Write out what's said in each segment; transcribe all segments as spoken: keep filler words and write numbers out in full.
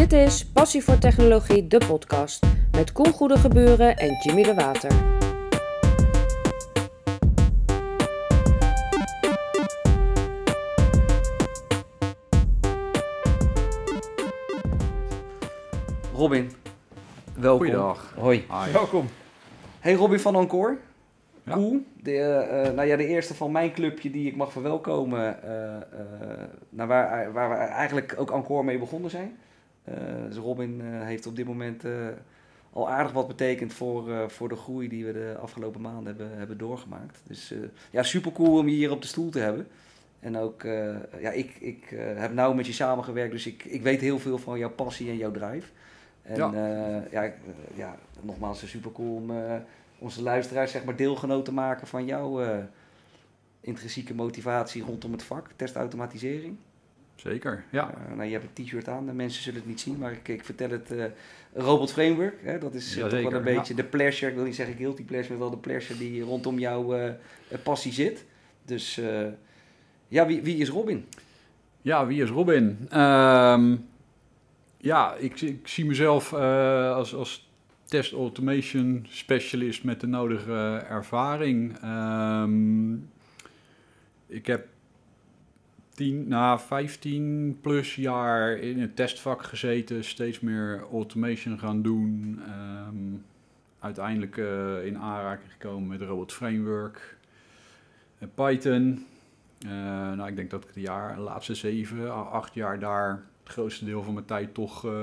Dit is Passie voor Technologie, de podcast, met Koen Goedegeburen en Jimmy de Water. Robin, welkom. Goeiedag. Hoi. Hi. Welkom. Hey Robin van Encore. Ja. Cool. De, uh, nou ja, de eerste van mijn clubje die ik mag verwelkomen. Uh, uh, nou waar, waar we eigenlijk ook Encore mee begonnen zijn. Uh, dus Robin uh, heeft op dit moment uh, al aardig wat betekend voor, uh, voor de groei die we de afgelopen maanden hebben, hebben doorgemaakt. Dus uh, ja, super cool om je hier op de stoel te hebben. En ook, uh, ja, ik, ik uh, heb nauw met je samengewerkt, dus ik, ik weet heel veel van jouw passie en jouw drive. En ja, uh, ja, uh, ja nogmaals, super cool om uh, onze luisteraars zeg maar deelgenoot te maken van jouw uh, intrinsieke motivatie rondom het vak, testautomatisering. Zeker, ja. Uh, nou, je hebt een t-shirt aan, de mensen zullen het niet zien, maar ik, ik vertel het, uh, Robot Framework, hè, dat is uh, toch wel een beetje ja. de pleasure, ik wil niet zeggen guilty pleasure, maar wel de pleasure die rondom jouw uh, passie zit. Dus uh, ja, wie, wie is Robin? Ja, wie is Robin? Um, ja, ik, ik zie mezelf uh, als, als test automation specialist met de nodige uh, ervaring. Um, ik heb tien, nou, vijftien plus jaar in het testvak gezeten, steeds meer automation gaan doen. Um, uiteindelijk uh, in aanraking gekomen met Robot Framework, uh, Python. Uh, nou, ik denk dat ik de, jaar, de laatste zeven, acht jaar daar het grootste deel van mijn tijd toch uh,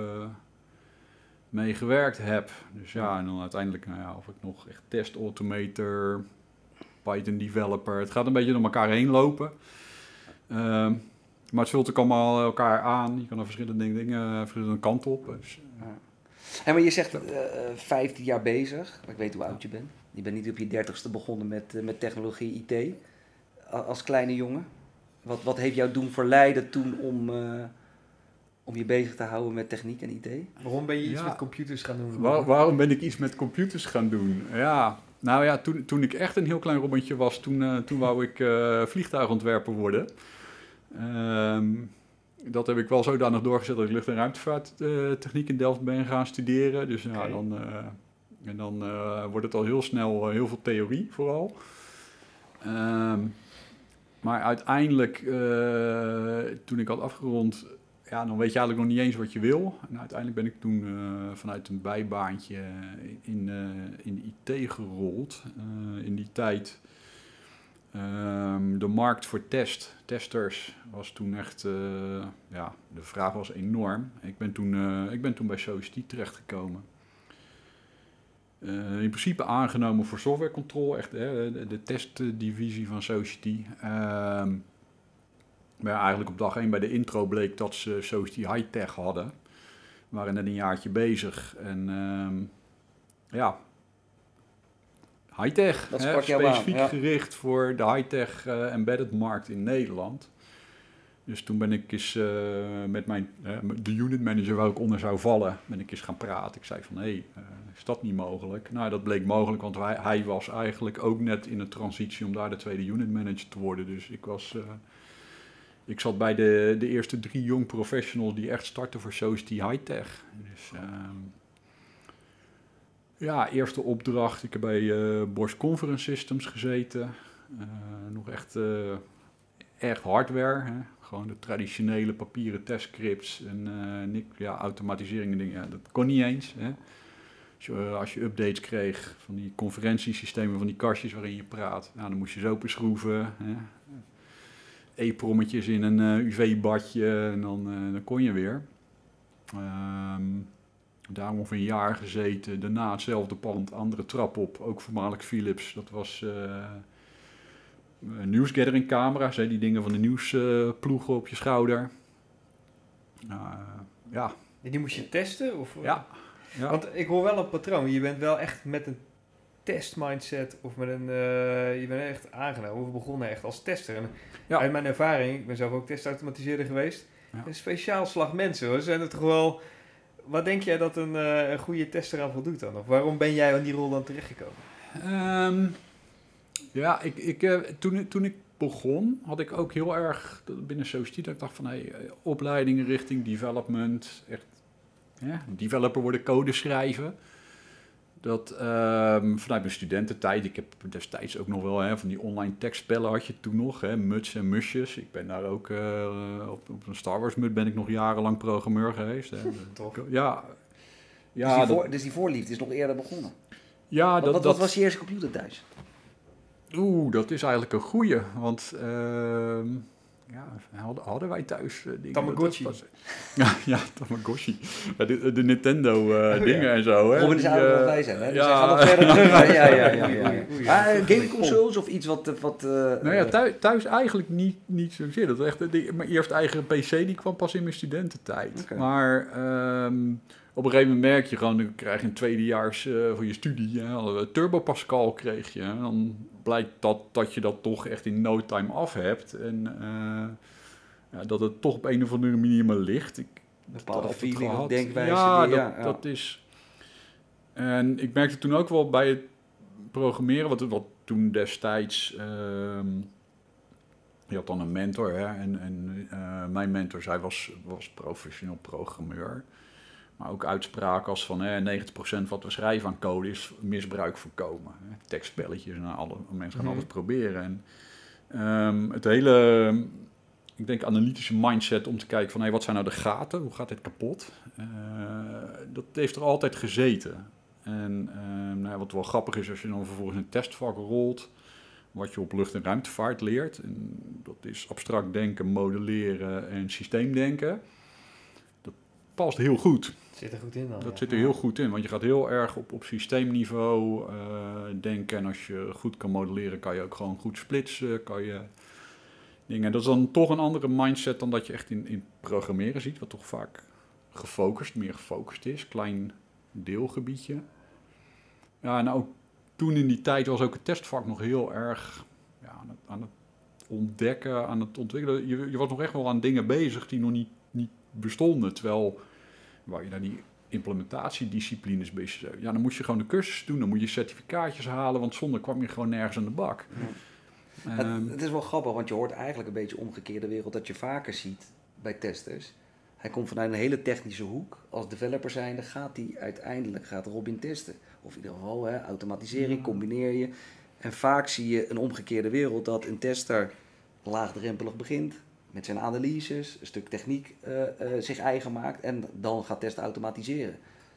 mee gewerkt heb. Dus ja, en dan uiteindelijk, nou ja, of ik nog echt test automator, Python developer. Het gaat een beetje door elkaar heen lopen. Uh, maar het vult ook allemaal elkaar aan. Je kan er verschillende dingen, verschillende kanten op. Dus, uh. ja. En maar je zegt uh, vijftien jaar bezig. Ik weet hoe oud je bent. Je bent niet op je dertigste begonnen met, uh, met technologie I T. Als kleine jongen. Wat, wat heeft jou doen verleiden toen om, uh, om je bezig te houden met techniek en I T? Waarom ben je iets ja. met computers gaan doen? Waar, waarom ben ik iets met computers gaan doen? Ja, nou ja, toen, toen ik echt een heel klein Robintje was, toen, uh, toen wou ik uh, vliegtuigontwerper worden. Um, dat heb ik wel zodanig doorgezet dat ik lucht- en ruimtevaarttechniek in Delft ben gaan studeren. Dus okay. ja, dan, uh, en dan uh, wordt het al heel snel uh, heel veel theorie vooral. Um, maar uiteindelijk, uh, toen ik had afgerond, ja, dan weet je eigenlijk nog niet eens wat je wil. En uiteindelijk ben ik toen uh, vanuit een bijbaantje in, uh, in de I T gerold. Uh, in die tijd, um, de markt voor test, testers, was toen echt, uh, ja, de vraag was enorm. Ik ben toen, uh, ik ben toen bij Society terechtgekomen. Uh, in principe aangenomen voor software control, echt hè, de, de testdivisie van Society. Uh, maar ja, eigenlijk op dag één bij de intro bleek dat ze Society High-Tech hadden. We waren net een jaartje bezig en um, ja, high-tech, hè, specifiek aan, ja. gericht voor de high-tech uh, embedded markt in Nederland. Dus toen ben ik eens uh, met mijn, uh, de unit manager waar ik onder zou vallen, ben ik eens gaan praten. Ik zei van, hé, hey, uh, is dat niet mogelijk? Nou, dat bleek mogelijk, want hij, hij was eigenlijk ook net in de transitie om daar de tweede unit manager te worden. Dus ik was, uh, ik zat bij de, de eerste drie young professionals die echt starten voor Society High-Tech. Dus uh, ja, eerste opdracht, ik heb bij uh, Bosch Conference Systems gezeten. Uh, nog echt, uh, echt hardware, hè? Gewoon de traditionele papieren testscripts en uh, ja, automatisering en dingen. Ja, dat kon niet eens. Hè. Als, je, uh, als je updates kreeg van die conferentiesystemen, van die kastjes waarin je praat, nou, dan moest je ze openschroeven. E-prommetjes in een uh, U V-badje en dan, uh, dan kon je weer. Um, daar ongeveer een jaar gezeten. Daarna hetzelfde pand, andere trap op. Ook voormalig Philips. Dat was Uh, Uh, nieuwsgathering camera's, hè, die dingen van de nieuwsploegen uh, op je schouder. Uh, ja. En die moest je testen? Of? Ja. ja. Want ik hoor wel een patroon. Je bent wel echt met een testmindset of met een... Uh, je bent echt aangenomen. We begonnen echt als tester. En ja. Uit mijn ervaring, ik ben zelf ook testautomatiseerder geweest. Ja. Een speciaal slag mensen hoor. Zijn het toch wel... Wat denk jij dat een, uh, een goede tester aan voldoet dan? Of waarom ben jij in die rol dan terechtgekomen? Um, Ja, ik, ik, uh, toen, toen ik begon, had ik ook heel erg binnen Society dat ik dacht van, hey, opleidingen richting development, echt ja, developer worden, code schrijven. Dat um, vanuit mijn studententijd, ik heb destijds ook nog wel hè, van die online tekstspellen had je toen nog, hè, Muts en Musjes. Ik ben daar ook uh, op, op een Star Wars mut ben ik nog jarenlang programmeur geweest. Hè. Toch? Ja. Ja, dus, die voor, dat, dus die voorliefde is nog eerder begonnen. Ja, wat, dat, wat, dat, wat was je eerste computer thuis? Oeh, dat is eigenlijk een goeie, want uh, ja, hadden, hadden wij thuis uh, dingen. Tamagotchi. Dat, dat was, ja, ja, Tamagotchi. Ja, de, de Nintendo uh, oh, dingen ja. en zo. Hè. Robin is ouder dan wij zijn, hè? Dus ja. Hij gaat nog verder terug. Ja, ja, ja. ja, ja, ja. Ah, gameconsoles of iets wat... wat uh, nou ja, thuis, thuis eigenlijk niet, niet zozeer. Dat was echt, de, mijn eerste eigen P C die kwam pas in mijn studententijd. Okay. Maar... Um, op een gegeven moment merk je gewoon, dan krijg je een tweedejaars uh, voor je studie, hè, Turbo Pascal kreeg je. En dan blijkt dat, dat je dat toch echt in no time af hebt. En uh, ja, dat het toch op een of andere manier maar ligt. Ik, een bepaalde feeling of denkwijze. Ja, die, dat, ja, ja, dat is... En ik merkte toen ook wel bij het programmeren, wat, wat toen destijds... Uh, je had dan een mentor, hè, en, en uh, mijn mentor, zij was, was professioneel programmeur. Maar ook uitspraken als van hè, negentig procent wat we schrijven aan code is misbruik voorkomen. Hè. Tekstspelletjes en alle, mensen gaan mm-hmm. alles proberen. En, um, het hele, ik denk, analytische mindset om te kijken van hey, wat zijn nou de gaten? Hoe gaat dit kapot? Uh, dat heeft er altijd gezeten. En uh, nou, wat wel grappig is als je dan vervolgens een testvak rolt, wat je op lucht- en ruimtevaart leert. En dat is abstract denken, modelleren en systeemdenken. Dat past heel goed. Zit er goed in dan, Dat ja. zit er heel goed in, want je gaat heel erg op, op systeemniveau uh, denken. En als je goed kan modelleren, kan je ook gewoon goed splitsen. Kan je dingen. Dat is dan toch een andere mindset dan dat je echt in, in programmeren ziet, wat toch vaak gefocust, meer gefocust is. Klein deelgebiedje. Ja, en ook toen in die tijd was ook het testvak nog heel erg ja, aan, het, aan het ontdekken, aan het ontwikkelen. Je, je was nog echt wel aan dingen bezig die nog niet, niet bestonden, terwijl... waar je naar die implementatiedisciplines bezig bent. Ja, dan moet je gewoon de cursus doen, dan moet je certificaatjes halen, want zonder kwam je gewoon nergens aan de bak. Ja. Um, het, het is wel grappig, want je hoort eigenlijk een beetje omgekeerde wereld dat je vaker ziet bij testers. Hij komt vanuit een hele technische hoek. Als developer zijnde gaat hij uiteindelijk, gaat Robin testen. Of in ieder geval, hè, automatisering, combineer je. En vaak zie je een omgekeerde wereld dat een tester laagdrempelig begint. Met zijn analyses, een stuk techniek uh, uh, zich eigen maakt en dan gaat testen automatiseren.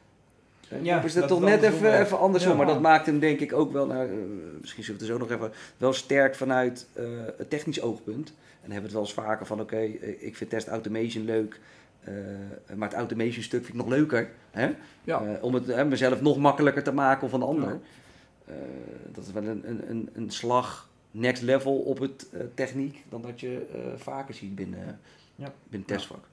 Ja, of is dat, dat toch net even, even andersom, ja, maar dat maakt hem denk ik ook wel, nou, uh, misschien zullen we het er zo nog even, wel sterk vanuit uh, het technisch oogpunt. En dan hebben we het wel eens vaker van, oké, okay, ik vind test automation leuk, uh, maar het automation stuk vind ik nog leuker. Hè? Ja. Uh, om het uh, mezelf nog makkelijker te maken of een ander. Ja. Uh, dat is wel een, een, een slag... next level op het uh, techniek dan dat je uh, vaker ziet binnen, ja. binnen testvak.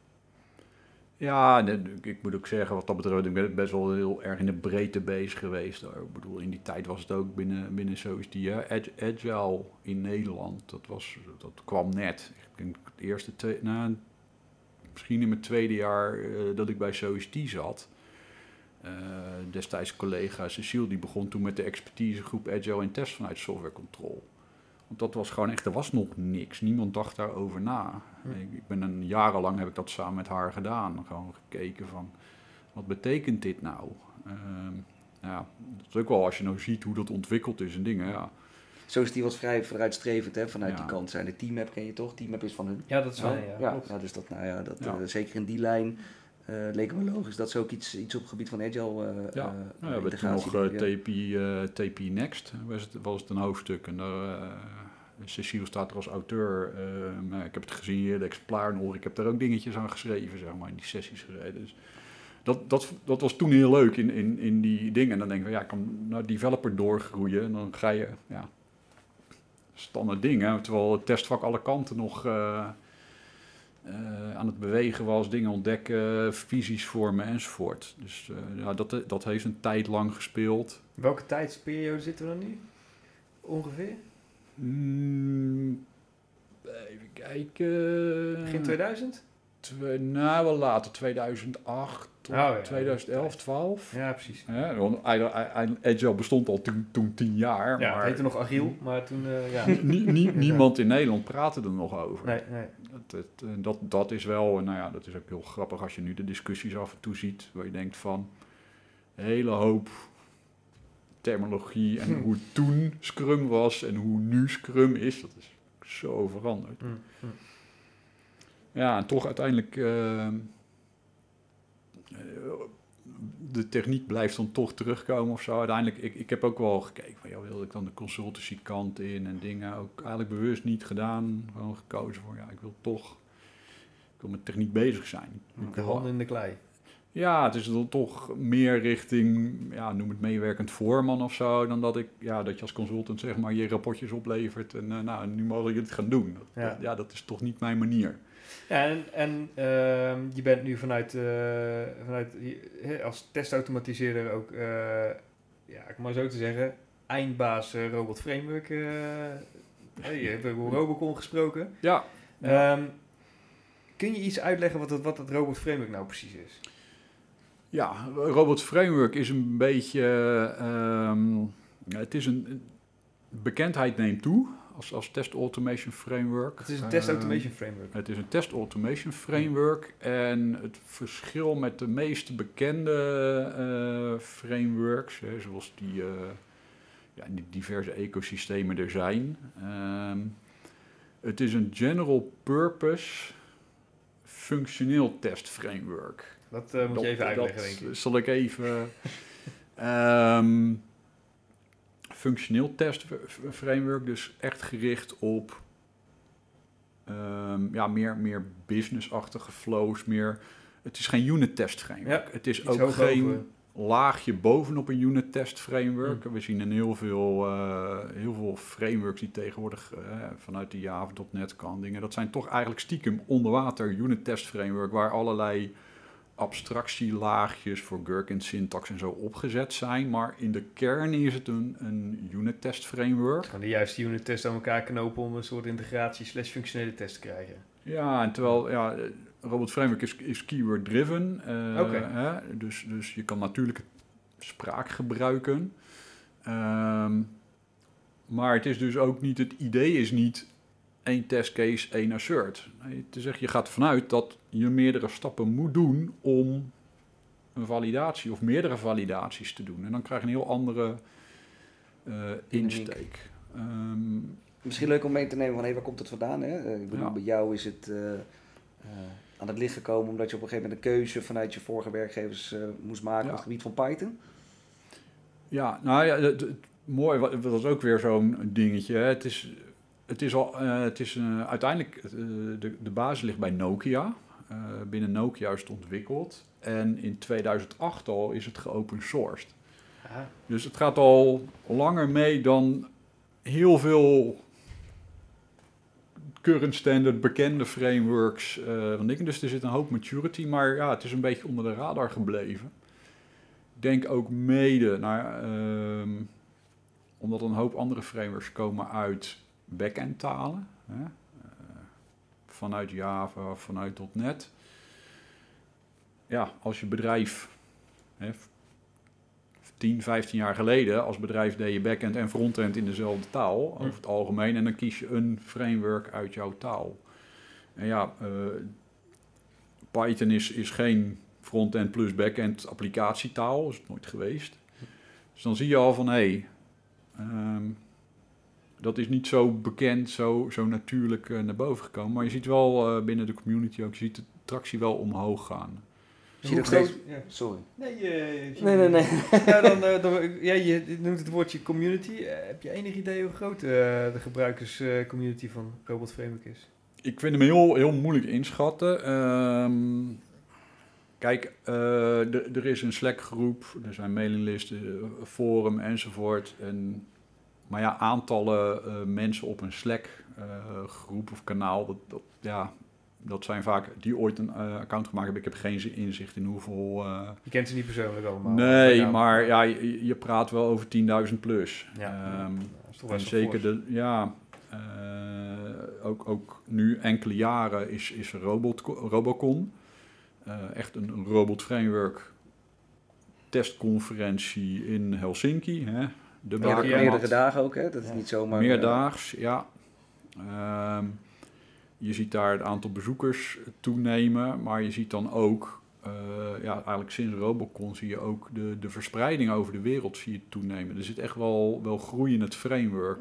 Ja, nee, ik moet ook zeggen, wat dat betreft, ik ben best wel heel erg in de breedte bezig geweest. Ik bedoel, in die tijd was het ook binnen, binnen zoals die uh, Agile in Nederland, dat, was, dat kwam net. Ik denk het eerste, twee, nou, misschien in mijn tweede jaar uh, dat ik bij S O S T zat. Uh, destijds collega Cecile, die begon toen met de expertisegroep Agile en Test vanuit Software Control. Want dat was gewoon echt, er was nog niks. Niemand dacht daarover na. Hm. Ik, ik ben een jarenlang heb ik dat samen met haar gedaan. Gewoon gekeken van, wat betekent dit nou? Uh, ja, dat is ook wel als je nou ziet hoe dat ontwikkeld is en dingen, ja. Zo is die wat vrij vooruitstrevend, hè, vanuit ja. die kant zijn. De Teammap ken je toch? Teammap is van hun. Ja, dat is wel, ja. Ja, ja, ja, dus dat, nou ja, dat, ja. Uh, zeker in die lijn uh, leek me logisch. Dat is ook iets, iets op het gebied van Agile uh, ja. Uh, nou, ja, we hebben nog uh, T P, uh, T P Next, was het, was het een hoofdstuk. En daar... Uh, Cecile staat er als auteur. Uh, maar ik heb het gezien hier, de exemplaar nog. Ik heb daar ook dingetjes aan geschreven, zeg maar, in die sessies gereden. Dus dat, dat, dat was toen heel leuk in, in, in die dingen. En dan denk ik, ja, ik kan naar developer doorgroeien. En dan ga je, ja, standaard dingen. Terwijl het testvak alle kanten nog uh, uh, aan het bewegen was. Dingen ontdekken, visies vormen enzovoort. Dus uh, ja, dat, dat heeft een tijd lang gespeeld. Welke tijdsperiode zitten we dan nu? Ongeveer? Mm, even kijken. Begin tweeduizend? Twee, nou, wel later, tweeduizend acht tot Oh, ja. tweeduizend elf, twaalf. Ja, precies. Ja, want Agile bestond al toen, toen tien jaar. Ja, maar het heette nog Agiel, maar toen, uh, ja. nie, nie, niemand in Nederland praatte er nog over. Nee, nee. Dat, dat, dat, dat is wel, nou ja, dat is ook heel grappig als je nu de discussies af en toe ziet, waar je denkt van, een hele hoop terminologie en hm. hoe toen Scrum was en hoe nu Scrum is, dat is zo veranderd. Hm. Hm. Ja, en toch uiteindelijk, uh, de techniek blijft dan toch terugkomen of zo. Uiteindelijk, ik, ik heb ook wel gekeken, van, ja, wilde ik dan de consultancy kant in en dingen ook eigenlijk bewust niet gedaan. Gewoon gekozen voor, ja, ik wil toch, ik wil met techniek bezig zijn. De handen in de klei. Ja, het is dan toch meer richting, ja, noem het meewerkend voorman of zo, dan dat ik, ja, dat je als consultant zeg maar je rapportjes oplevert en uh, nou, nu mogen jullie het gaan doen. Dat, ja. Dat, ja, dat is toch niet mijn manier. Ja, en, en uh, je bent nu vanuit, uh, vanuit uh, als testautomatiseerder ook, uh, ja, ik maar zo te zeggen, eindbaas uh, Robot Framework. Uh, hey, je hebt over Robocon gesproken. Ja. ja. Um, kun je iets uitleggen wat het, wat het Robot Framework nou precies is? Ja, Robot Framework is een beetje, um, het is een, bekendheid neemt toe. Als, als test automation framework. Het is een test automation framework. Uh, het is een test automation framework. En het verschil met de meest bekende uh, frameworks, hè, zoals die, uh, ja, die diverse ecosystemen er zijn. Um, het is een general purpose functioneel test framework. Dat uh, moet dat, je even uitleggen, denk ik. Zal ik even... um, functioneel test framework, dus echt gericht op um, ja, meer, meer business-achtige flows, meer, het is geen unit test framework. Ja, het is ook geen over. laagje bovenop een unit test framework. Mm. We zien in heel veel, uh, heel veel frameworks die tegenwoordig uh, vanuit de Java punt net kan dingen. Dat zijn toch eigenlijk stiekem onderwater unit test framework waar allerlei abstractielaagjes voor Gherkin syntax en zo opgezet zijn, maar in de kern is het een, een unit test framework. Kan de juiste unit test aan elkaar knopen om een soort integratie slash functionele test te krijgen. Ja, en terwijl ja, Robot Framework is, is keyword driven, uh, okay. hè, dus, dus je kan natuurlijk spraak gebruiken, um, maar het is dus ook niet, het idee is niet één testcase, één assert. Nee, te zeggen, je gaat vanuit dat je meerdere stappen moet doen om een validatie of meerdere validaties te doen. En dan krijg je een heel andere uh, insteek. Um, Misschien leuk om mee te nemen van, hé, waar komt het vandaan? Hè? Ik bedoel, ja. bij jou is het uh, uh, aan het licht gekomen omdat je op een gegeven moment een keuze vanuit je vorige werkgevers uh, moest maken ja. op het gebied van Python. Ja, nou ja, het, het, mooi, dat was ook weer zo'n dingetje. Hè. Het is... Het is, al, uh, het is uh, uiteindelijk, uh, de, de basis ligt bij Nokia. Uh, binnen Nokia is het ontwikkeld. En in tweeduizend acht al is het geopen sourced. Aha. Dus het gaat al langer mee dan heel veel current standard bekende frameworks. Uh, van dingen. Dus er zit een hoop maturity, maar ja, het is een beetje onder de radar gebleven. Ik denk ook mede, nou, uh, omdat een hoop andere frameworks komen uit back-end talen, hè? Uh, vanuit Java, vanuit .net. Ja, als je bedrijf, hè, tien, vijftien jaar geleden, als bedrijf deed je back-end en front-end in dezelfde taal, over het algemeen, en dan kies je een framework uit jouw taal. En ja, uh, Python is, is geen front-end plus back-end applicatietaal, dat is het nooit geweest. Dus dan zie je al van, hé, hey, um, dat is niet zo bekend, zo, zo natuurlijk uh, naar boven gekomen. Maar je ziet wel uh, binnen de community ook, je ziet de tractie wel omhoog gaan. Zie je dat steeds? Ja. Sorry. Nee, uh, nee, nee, nee. Ja, dan, uh, dan, ja, je noemt het woordje community. Uh, heb je enig idee hoe groot uh, de gebruikerscommunity uh, van Robot Framework is? Ik vind hem heel, heel moeilijk inschatten. Um, kijk, uh, er is een Slack-groep, er zijn mailinglisten, forum enzovoort. En, maar ja, aantallen uh, mensen op een Slack-groep uh, of kanaal, dat, dat, ja, dat zijn vaak die ooit een uh, account gemaakt hebben. Ik heb geen inzicht in hoeveel... Uh, je kent ze niet persoonlijk allemaal? Nee, ja, maar ja, je, je praat wel over tienduizend plus. Ja, um, dat is toch wel zeker de, ja, Uh, ook, ook nu enkele jaren is, is Robot, Robocon. Uh, echt een, een robot framework testconferentie in Helsinki. Hè. De ja, meerdere dagen ook, hè? Dat is ja. niet zomaar... Meerdaags, ja. Uh, je ziet daar het aantal bezoekers toenemen, maar je ziet dan ook... Uh, ja, eigenlijk sinds Robocon zie je ook de, de verspreiding over de wereld zie je toenemen. Er zit echt wel, wel groei in het framework.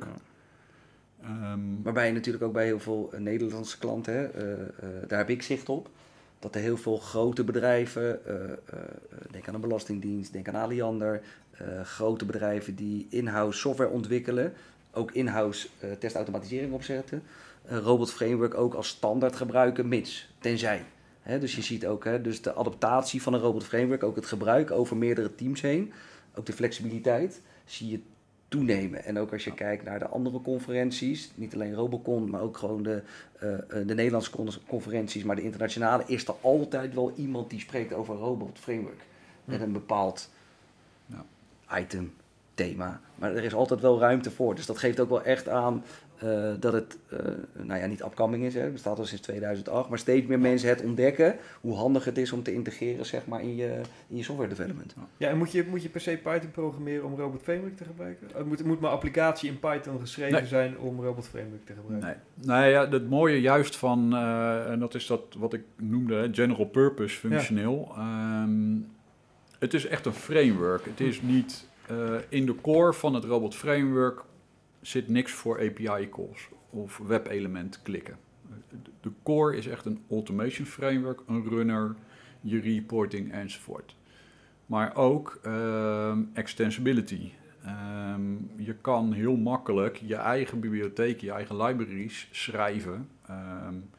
Ja. Um, Waarbij je natuurlijk ook bij heel veel uh, Nederlandse klanten, hè, uh, uh, daar heb ik zicht op, dat er heel veel grote bedrijven, uh, uh, denk aan een belastingdienst, denk aan Aliander, uh, grote bedrijven die in-house software ontwikkelen, ook in-house uh, testautomatisering opzetten, uh, Robot Framework ook als standaard gebruiken, mits, tenzij. He, dus je ziet ook he, dus de adaptatie van een Robot Framework, ook het gebruik over meerdere teams heen, ook de flexibiliteit, zie je toenemen. En ook als je kijkt naar de andere conferenties, niet alleen Robocon, maar ook gewoon de, uh, de Nederlandse conferenties, maar de internationale, is er altijd wel iemand die spreekt over een Robot Framework. Hm. Met een bepaald ja. item, thema. Maar er is altijd wel ruimte voor. Dus dat geeft ook wel echt aan uh, dat het, uh, nou ja, niet upcoming is, hè. Het bestaat al sinds tweeduizend acht, maar steeds meer mensen het ontdekken hoe handig het is om te integreren, zeg maar, in je, in je software development. Ja, en moet je, moet je per se Python programmeren om Robot Framework te gebruiken? Het moet, moet mijn applicatie in Python geschreven nee. zijn om Robot Framework te gebruiken? Nee, nee ja, het mooie juist van, uh, en dat is dat wat ik noemde, general purpose functioneel. Ja. Um, het is echt een framework. Het is niet... Uh, in de core van het Robot Framework zit niks voor A P I calls of web-element klikken. De core is echt een automation framework, een runner, je reporting enzovoort. Maar ook uh, extensibility. Um, je kan heel makkelijk je eigen bibliotheek, je eigen libraries schrijven um,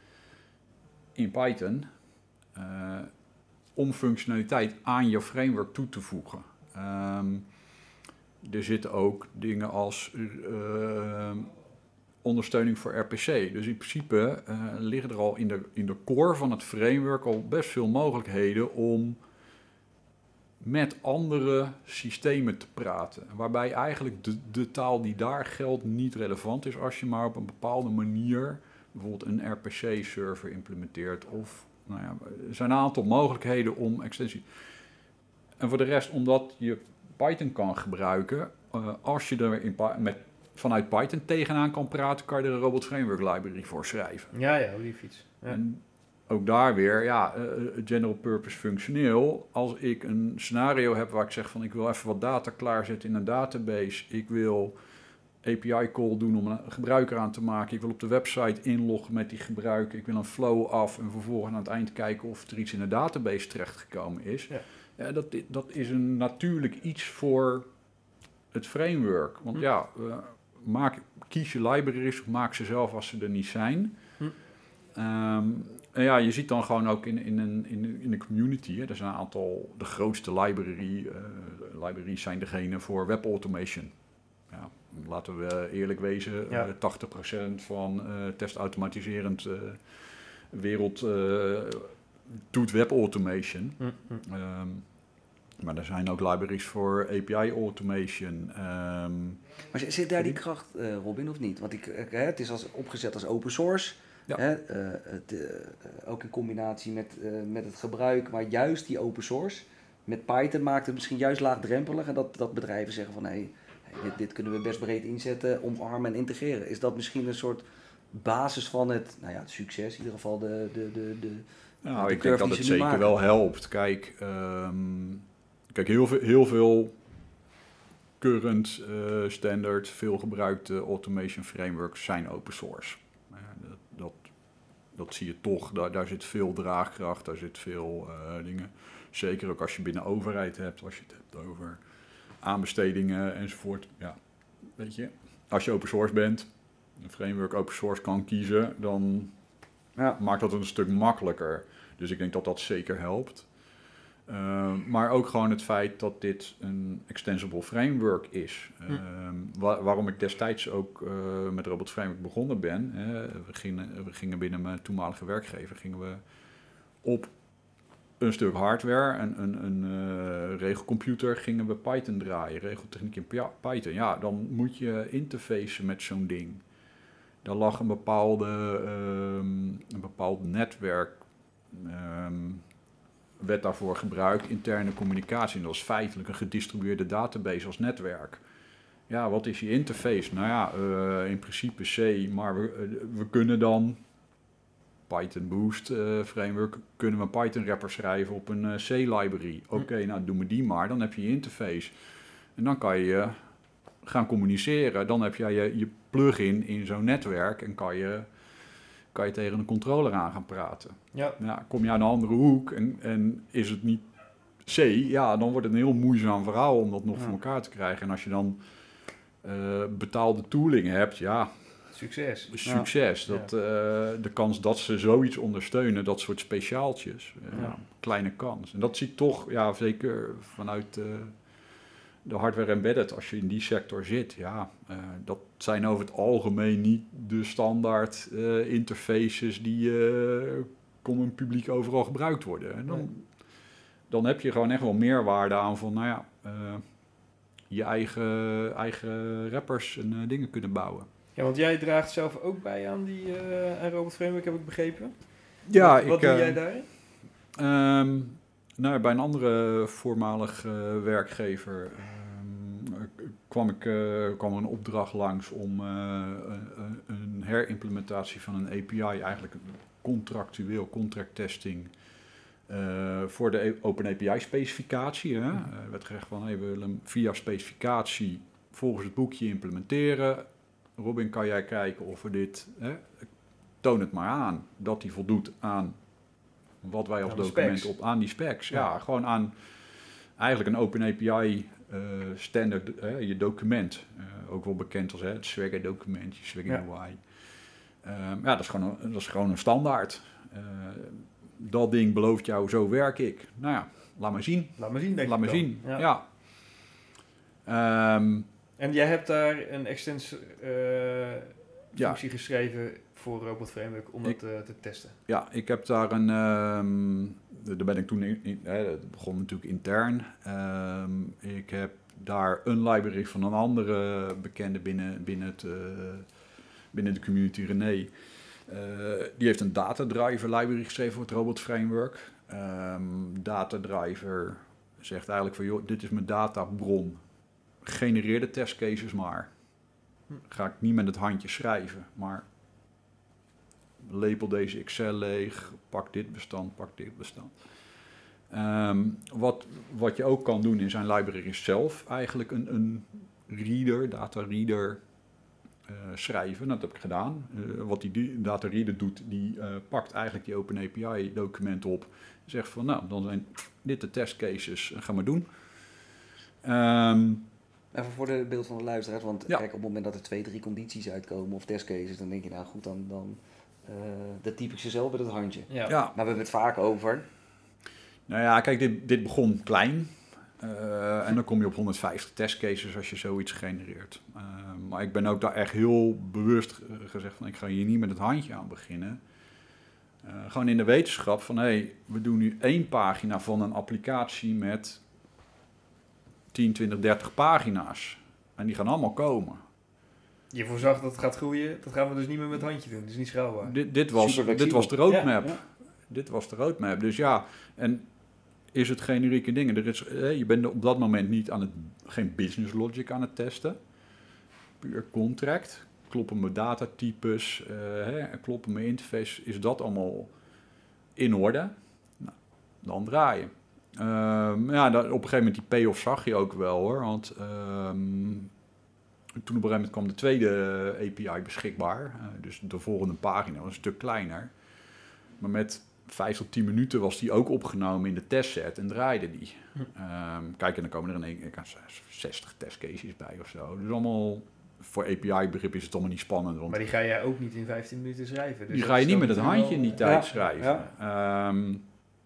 in Python uh, om functionaliteit aan je framework toe te voegen. Um, Er zitten ook dingen als uh, ondersteuning voor R P C. Dus in principe uh, liggen er al in de, in de core van het framework al best veel mogelijkheden om met andere systemen te praten. Waarbij eigenlijk de, de taal die daar geldt niet relevant is als je maar op een bepaalde manier bijvoorbeeld een R P C-server implementeert. Of, nou ja, er zijn een aantal mogelijkheden om extensie. En voor de rest, omdat je Python kan gebruiken, uh, als je er in, met, vanuit Python tegenaan kan praten, kan je er een Robot Framework library voor schrijven. Ja, ja, die fiets. Ja. En ook daar weer, ja, uh, general purpose functioneel. Als ik een scenario heb waar ik zeg van ik wil even wat data klaarzetten in een database, ik wil A P I call doen om een gebruiker aan te maken, ik wil op de website inloggen met die gebruiker, ik wil een flow af en vervolgens aan het eind kijken of er iets in de database terechtgekomen is. Ja. Ja, dat, dat is een natuurlijk iets voor het framework. Want hm. ja, uh, maak, kies je libraries, maak ze zelf als ze er niet zijn. Hm. Um, en ja, je ziet dan gewoon ook in, in, een, in, in de community, hè, er zijn een aantal, de grootste library, uh, libraries zijn degene voor web automation. Ja, laten we eerlijk wezen, ja. uh, tachtig procent van uh, testautomatiserend uh, wereld... Uh, doet web automation. Mm-hmm. Um, maar er zijn ook libraries voor A P I automation. Um, maar zit daar die kracht, uh, Robin, of niet? Want ik, uh, het is als, opgezet als open source. Ja. Hè? Uh, het, uh, ook in combinatie met, uh, met het gebruik. Maar juist die open source met Python maakt het misschien juist laagdrempelig. En dat, dat bedrijven zeggen van hey, hey, dit, dit kunnen we best breed inzetten, omarmen en integreren. Is dat misschien een soort basis van het, nou ja, het succes? In ieder geval de... de, de, de Nou, ik denk dat het zeker maken. wel helpt. Kijk, um, kijk heel, veel, heel veel current, uh, standard, veel gebruikte automation frameworks zijn open source. Uh, dat, dat, dat zie je toch. Daar, daar zit veel draagkracht, daar zit veel uh, dingen. Zeker ook als je binnen overheid hebt, als je het hebt over aanbestedingen enzovoort. Ja, weet je, als je open source bent, een framework open source kan kiezen, dan... Ja, maakt dat een stuk makkelijker. Dus ik denk dat dat zeker helpt. Uh, maar ook gewoon het feit dat dit een extensible framework is. Hm. Uh, wa- waarom ik destijds ook uh, met Robot Framework begonnen ben. Uh, we, gingen, we gingen binnen mijn toenmalige werkgever gingen we op een stuk hardware, een, een, een uh, regelcomputer, gingen we Python draaien. Regeltechniek in Python. Ja, dan moet je interfacen met zo'n ding. daar lag een bepaalde, um, een bepaald netwerk, um, werd daarvoor gebruikt, interne communicatie. En dat was feitelijk een gedistribueerde database als netwerk. Ja, wat is die interface? Nou ja, uh, in principe C, maar we, uh, we kunnen dan Python Boost uh, framework, kunnen we een Python wrapper schrijven op een uh, C-library. Oké, okay, nou doen we die maar, dan heb je je interface. En dan kan je gaan communiceren. Dan heb jij je, je plugin in zo'n netwerk en kan je, kan je tegen een controller aan gaan praten. Ja. Ja, kom je aan de andere hoek en, en is het niet C, ja, dan wordt het een heel moeizaam verhaal om dat nog ja. voor elkaar te krijgen. En als je dan uh, betaalde tooling hebt, ja... Succes. Succes. Ja. Dat, uh, de kans dat ze zoiets ondersteunen, dat soort speciaaltjes, uh, ja. kleine kans. En dat zie ik toch, ja, zeker vanuit uh, de hardware embedded, als je in die sector zit, ja, uh, dat zijn over het algemeen niet de standaard uh, interfaces die uh, common publiek overal gebruikt worden. En dan, ja. dan heb je gewoon echt wel meerwaarde aan van, nou ja, uh, je eigen, eigen wrappers en uh, dingen kunnen bouwen. Ja, want jij draagt zelf ook bij aan die uh, aan Robot Framework, heb ik begrepen. Ja, wat, ik, wat doe uh, jij daar? Um, nou, bij een andere voormalig uh, werkgever um, kwam, ik, uh, kwam er een opdracht langs om uh, een, een herimplementatie van een A P I, eigenlijk contractueel contract testing, uh, voor de Open A P I-specificatie. Hè? Uh, werd gezegd van, hey, we willen via specificatie volgens het boekje implementeren. Robin, kan jij kijken of we dit... Hè, toon het maar aan dat die voldoet aan wat wij als document op... Aan die specs, ja. ja. Gewoon aan eigenlijk een Open A P I uh, standaard, uh, je document. Uh, ook wel bekend als hè, het Swagger document, je Swagger ja. U I. Um, ja, dat is, gewoon een, dat is gewoon een standaard. Uh, dat ding belooft jou, zo werk ik. Nou ja, laat maar zien. Laat maar zien, denk laat ik maar dan. zien, ja. ja. Um, En jij hebt daar een extensie uh, functie ja. geschreven voor Robot Framework om ik, dat uh, te testen. Ja, ik heb daar een... Um, daar ben ik toen... In, in, hè, dat begon natuurlijk intern. Um, ik heb daar een library van een andere bekende binnen, binnen, het, uh, binnen de community, René. Uh, die heeft een datadriver library geschreven voor het Robot Framework. Um, datadriver zegt eigenlijk van, joh, dit is mijn databron. Genereer de testcases maar. Ga ik niet met het handje schrijven, maar lepel deze Excel leeg, pak dit bestand, pak dit bestand. Um, wat, wat je ook kan doen in zijn library zelf, eigenlijk een, een reader, data reader uh, schrijven. Dat heb ik gedaan. Uh, wat die data reader doet, die uh, pakt eigenlijk die Open A P I document op en zegt van, nou, dan zijn dit de testcases, ga maar doen. Um, Even voor de beeld van de luisteraar, want ja. kijk, op het moment dat er twee, drie condities uitkomen of testcases, dan denk je, nou goed, dan, dan uh, dat typ ik ze zelf met het handje. Ja. Ja. Maar we hebben het vaak over. Nou ja, kijk, dit, dit begon klein. Uh, en dan kom je op honderdvijftig testcases als je zoiets genereert. Uh, maar ik ben ook daar echt heel bewust gezegd van, ik ga hier niet met het handje aan beginnen. Uh, gewoon in de wetenschap van, hé, hey, we doen nu één pagina van een applicatie met tien, twintig, dertig pagina's. En die gaan allemaal komen. Je voorzag dat het gaat groeien. Dat gaan we dus niet meer met het handje doen. Dat is niet schaalbaar. Dit, dit, was, dit was de roadmap. Ja, ja. Dit was de roadmap. Dus ja, en is het generieke dingen. Er is, je bent op dat moment niet aan het, geen business logic aan het testen. Puur contract. Kloppen mijn datatypes. Uh, hè, kloppen mijn interface. Is dat allemaal in orde? Nou, dan draaien. Um, ja, dat, op een gegeven moment die payoff zag je ook wel hoor, want um, toen op een gegeven moment kwam de tweede A P I beschikbaar, uh, dus de volgende pagina was een stuk kleiner, maar met vijf tot tien minuten was die ook opgenomen in de testset en draaide die. Um, kijk, en dan komen er in één keer zestig testcases bij of zo, dus allemaal, voor A P I-begrip is het allemaal niet spannend. Want maar die ga jij ook niet in vijftien minuten schrijven. Dus die ga je niet met het handje in die tijd ja, schrijven. Ja. Um,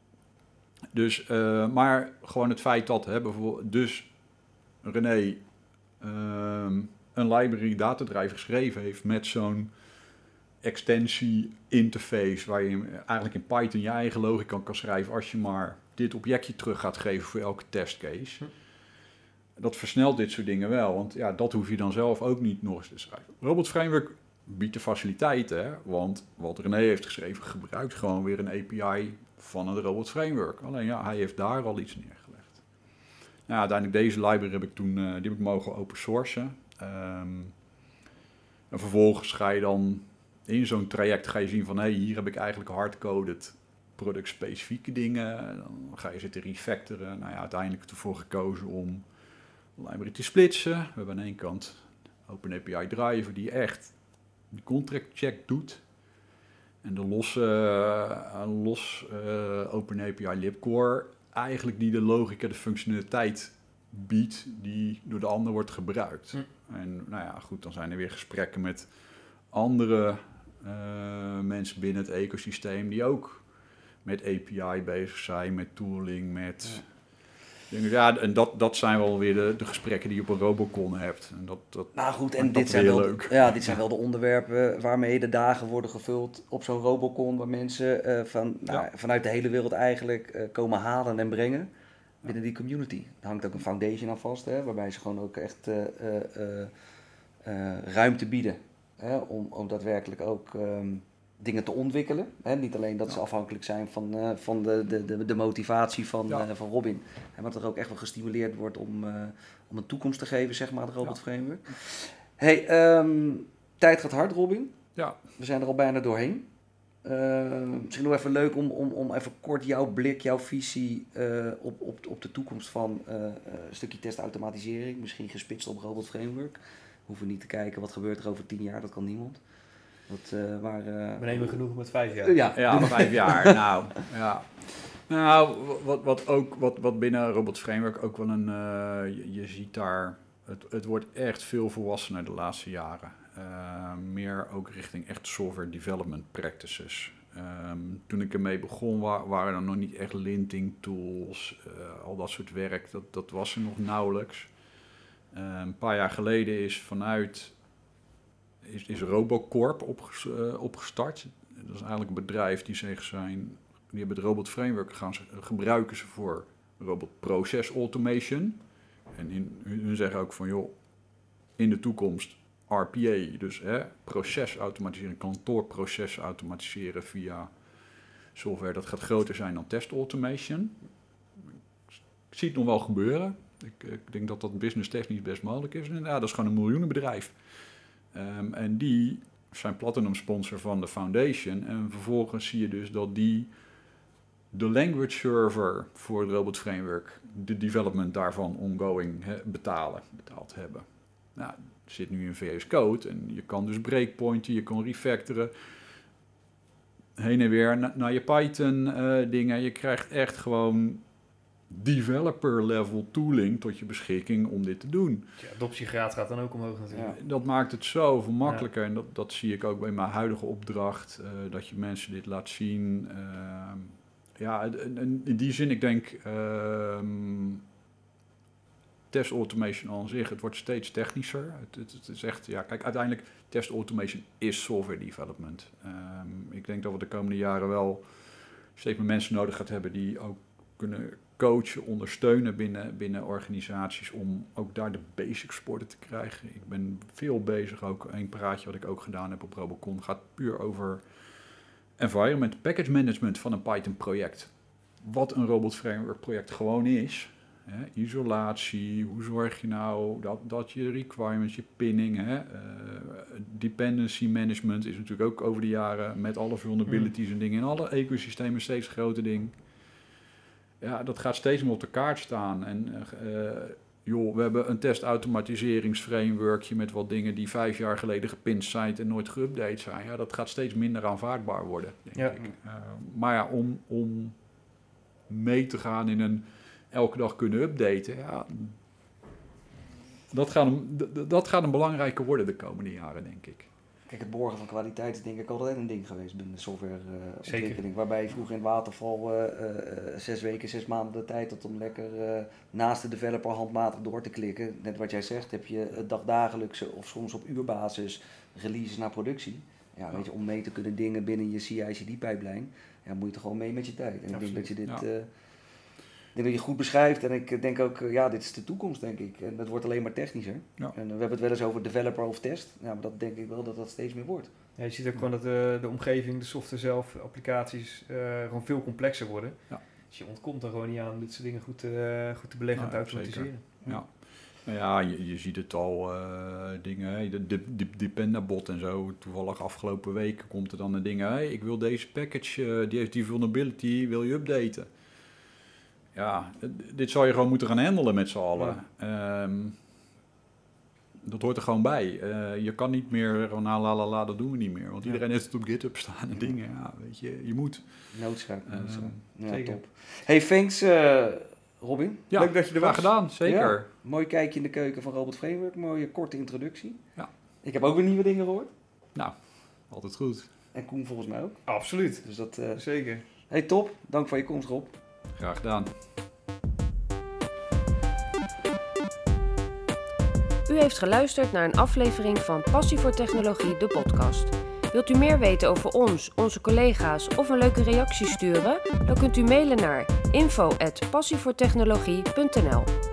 Dus, uh, maar gewoon het feit dat, hè, bijvoorbeeld, dus René um, een library datadriver geschreven heeft met zo'n extensie interface waar je eigenlijk in Python je eigen logica kan schrijven als je maar dit objectje terug gaat geven voor elke testcase. Hm. Dat versnelt dit soort dingen wel, want ja, dat hoef je dan zelf ook niet nog eens te schrijven. Robot Framework biedt de faciliteiten, hè? Want wat René heeft geschreven gebruikt gewoon weer een A P I van het Robot Framework. Alleen ja, hij heeft daar al iets neergelegd. Nou, uiteindelijk deze library heb ik toen uh, die heb ik mogen open sourcen. Um, en vervolgens ga je dan in zo'n traject ga je zien van hé, hey, hier heb ik eigenlijk hardcoded productspecifieke dingen. Dan ga je zitten refactoren. Nou ja, uiteindelijk ervoor gekozen om de library te splitsen. We hebben aan één kant OpenAPI driver die echt de contract check doet. En de losse uh, los uh, OpenAPI libcore eigenlijk die de logica, de functionaliteit biedt die door de ander wordt gebruikt. Hm. En nou ja, goed, dan zijn er weer gesprekken met andere uh, mensen binnen het ecosysteem die ook met A P I bezig zijn, met tooling, met... Ja, ja en dat, dat zijn wel weer de, de gesprekken die je op een Robocon hebt. En dat, dat, nou goed, en dit zijn, wel de, ja, dit zijn wel de onderwerpen waarmee de dagen worden gevuld op zo'n Robocon, waar mensen uh, van, nou, ja. vanuit de hele wereld eigenlijk uh, komen halen en brengen binnen die community. Er hangt ook een foundation aan vast, hè, waarbij ze gewoon ook echt uh, uh, uh, uh, ruimte bieden, hè, om, om daadwerkelijk ook um, dingen te ontwikkelen. Hè. Niet alleen dat ja. ze afhankelijk zijn van, uh, van de, de, de, de motivatie van, ja. uh, van Robin, hè, maar dat er ook echt wel gestimuleerd wordt om, uh, om een toekomst te geven, zeg maar, de Robot ja. Framework. Hey, um, tijd gaat hard, Robin. Ja. We zijn er al bijna doorheen. Uh, misschien nog even leuk om, om, om even kort jouw blik, jouw visie uh, op, op, op de toekomst van uh, een stukje testautomatisering, misschien gespitst op Robot Framework. We hoeven niet te kijken wat gebeurt er over tien jaar, dat kan niemand. Dat, uh, maar, uh, we nemen genoeg met vijf jaar. Uh, ja, ja vijf jaar. Nou, ja. Nou, wat, wat, ook, wat, wat binnen Robot Framework ook wel een, uh, je, je ziet daar, het, het wordt echt veel volwassener de laatste jaren. Uh, meer ook richting echt software development practices. Um, toen ik ermee begon, wa- waren er nog niet echt linting tools, uh, al dat soort werk, dat, dat was er nog nauwelijks. Uh, een paar jaar geleden is vanuit, is, is Robocorp opges- uh, opgestart. Dat is eigenlijk een bedrijf die zich zijn, die hebben het Robot Framework gaan ze, gebruiken ze voor Robot Process Automation. En in, hun zeggen ook van joh, in de toekomst R P A, dus hè, proces automatiseren, kantoorproces automatiseren via software, dat gaat groter zijn dan test automation. Ik zie het nog wel gebeuren. Ik, ik denk dat dat business technisch best mogelijk is. En ja, dat is gewoon een miljoenenbedrijf. Um, en die zijn platinum sponsor van de foundation. En vervolgens zie je dus dat die de language server voor het Robot Framework, de development daarvan ongoing he, betalen, betaald hebben. Nou, er zit nu in V S Code en je kan dus breakpointen, je kan refactoren, heen en weer na, naar je Python uh, dingen. Je krijgt echt gewoon developer level tooling tot je beschikking om dit te doen. De adoptiegraad gaat dan ook omhoog natuurlijk. Ja, dat maakt het zoveel makkelijker ja. en dat, dat zie ik ook bij mijn huidige opdracht, uh, dat je mensen dit laat zien. Uh, ja, in, in die zin, ik denk, uh, test automation aan zich, het wordt steeds technischer. Het, het, het is echt, ja, kijk, uiteindelijk, test automation is software development. Um, ik denk dat we de komende jaren wel steeds meer mensen nodig gaan hebben die ook kunnen coachen, ondersteunen binnen, binnen organisaties om ook daar de basics voor te krijgen. Ik ben veel bezig, ook een praatje wat ik ook gedaan heb op Robocon, gaat puur over environment package management van een Python project. Wat een Robot Framework project gewoon is. Hè, isolatie, hoe zorg je nou dat, dat je requirements, je pinning, hè, uh, dependency management is natuurlijk ook over de jaren met alle vulnerabilities mm. en dingen in alle ecosystemen steeds een groter ding. Ja, dat gaat steeds meer op de kaart staan. En uh, joh, we hebben een testautomatiseringsframeworkje met wat dingen die vijf jaar geleden gepind zijn en nooit geüpdate zijn. Ja, dat gaat steeds minder aanvaardbaar worden, denk ja. ik. Uh, maar ja, om, om mee te gaan in een elke dag kunnen updaten, ja, dat gaat, een, dat gaat een belangrijker worden de komende jaren, denk ik. Kijk, het borgen van kwaliteit is denk ik altijd een ding geweest binnen de softwareontwikkeling. Uh, waarbij je vroeger in het waterval uh, uh, zes weken, zes maanden de tijd had om lekker uh, naast de developer handmatig door te klikken. Net wat jij zegt, heb je uh, dagdagelijkse of soms op uurbasis releases naar productie. Ja, ja. Weet je, om mee te kunnen dingen binnen je C I C D-pijplijn, ja, moet je toch gewoon mee met je tijd. En ja, ik denk dat je dit... Ja. Uh, denk dat je goed beschrijft en ik denk ook, ja, dit is de toekomst, denk ik. En dat wordt alleen maar technischer. Ja. En we hebben het wel eens over developer of test. Ja, maar dat denk ik wel dat dat steeds meer wordt. Ja, je ziet ook gewoon dat de, de omgeving, de software zelf, applicaties uh, gewoon veel complexer worden. Ja. Dus je ontkomt er gewoon niet aan dit soort dingen goed, uh, goed te beleggen Ja, en te automatiseren. Ja. Nou ja, je, je ziet het al, uh, dingen, hè, de, de, de, de Pandabot en zo. Toevallig afgelopen weken komt er dan een ding, hey, ik wil deze package, uh, die heeft die vulnerability, wil je updaten? Ja, dit zou je gewoon moeten gaan handelen met z'n allen. Ja. Um, dat hoort er gewoon bij. Uh, je kan niet meer gewoon, nou, la la la, dat doen we niet meer. Want iedereen ja. heeft het op GitHub staan en dingen. Ja, weet je, je moet. Noodzaak. Uh, ja, zeker. Top. Hey, thanks uh, Robin. Ja, leuk dat je er was. gedaan, zeker. Ja, mooi kijkje in de keuken van Robot Framework. Mooie korte introductie. Ja. Ik heb ook weer nieuwe dingen gehoord. Nou, altijd goed. En Koen volgens mij ook. Absoluut. Dus dat, uh, zeker. Hey, top. Dank voor je komst, Rob. Graag gedaan. U heeft geluisterd naar een aflevering van Passie voor Technologie, de podcast. Wilt u meer weten over ons, onze collega's of een leuke reactie sturen? Dan kunt u mailen naar info at passievoortechnologie punt n l.